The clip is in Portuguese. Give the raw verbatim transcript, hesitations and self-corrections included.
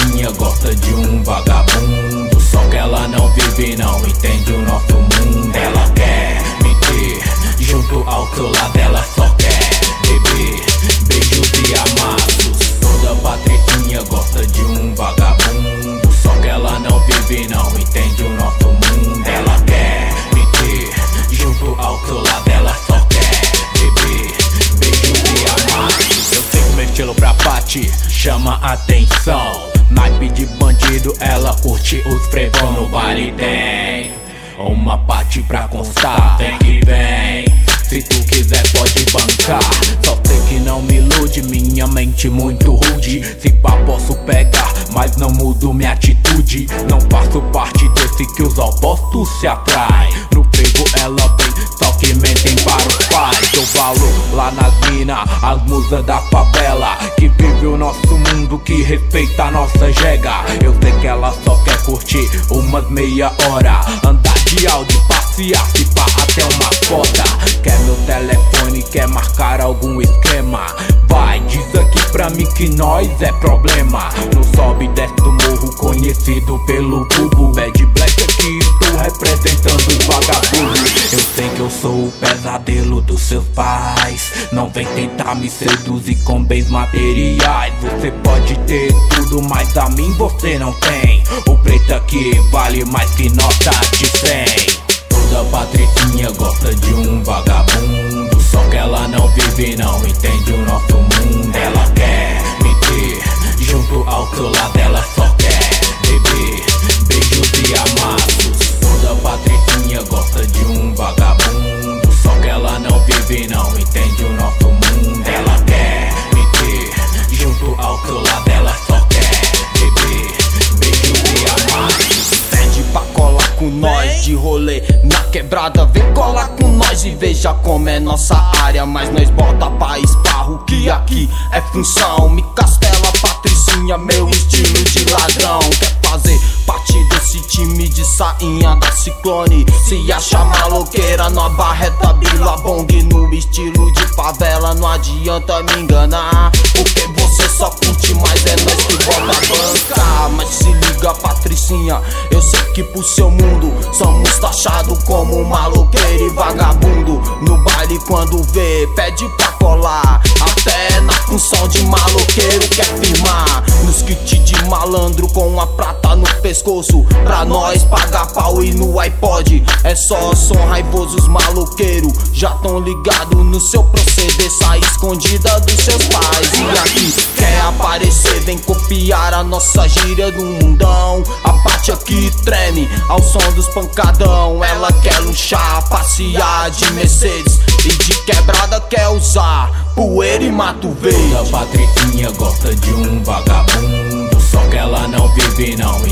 patricinha gosta de um vagabundo, só que ela não vive, não entende o nosso mundo. Ela quer me ter junto ao seu lado, ela só quer beber beijos e amassos. Toda patricinha gosta de um vagabundo, só que ela não vive, não entende o nosso mundo. Ela quer me ter junto ao seu lado, ela só quer beber beijos e amassos. Eu sei que meu estilo pra Pati chama atenção. Naipe de bandido, ela curte os frevão. No baile tem uma Pati pra constar, vem que vem, se tu quiser pode bancar. Só sei que não me ilude, minha mente muito rude. Se pá posso pegar, mas não mudo minha atitude. Não faço parte desse que os opostos se atraem. No frevo ela vem, só que mentem para os pais. Eu falo lá nas minas, as musas da favela, que vive o nosso mundo, que respeita a nossa jega. Eu sei que ela só quer curtir umas meia hora, andar de Audi, passear, se pá até uma foto. Quer meu telefone, quer marcar algum esquema, vai, diz aqui pra mim que nós é problema. No sobe e desce do morro, conhecido pelo Bubu. Bad Black aqui, estou representando os vagabundos. Eu sei que eu sou o pesadelo dos seus pais, não vem tentar me seduzir com bens materiais. Você pode ter tudo, mas a mim você não tem. O preto aqui vale mais que nota de cem. Toda patricinha gosta de um vagabundo, só que ela não vive, não entende o nosso mundo. Ela quer me ter junto ao seu lado, ela só quer beber beijos e amassos. Toda patricinha gosta de um vagabundo, só que ela não vive, não entende o nosso mundo. Ela quer me ter junto ao seu lado, ela só quer beber beijos e amassos. Pede pra colar com nós de rolê na quebrada, vem colar com nós e veja como é nossa área. Mas nós bota pra esparro que aqui é função. Me castela patricinha, meu estilo de ladrão. Quer fazer parte desse time de sainha da Ciclone, se acha maloqueira na barreta Billabong. No estilo de favela não adianta me enganar, porque você só curte, mas é nós que bota a banca. Mas se liga patricinha, eu sei que pro seu mundo somos taxados como maloqueiro e vagabundo. No baile quando vê, pede pra colar, até na função de maloqueiro quer firmar. Nos kits de malandro com a prata no pescoço, pra nós pagar pau e no iPod é só som raivoso. Os maloqueiros já tão ligado no seu proceder, sai escondida dos seus pais. E aqui quer aparecer, vem copiar a nossa gíria do mundão. A Pati aqui treme ao som dos pancadão. Ela quer luxar, passear de Mercedes e de quebrada quer usar poeira e mato verde. Toda patricinha gosta de um vagabundo, só que ela não vive, não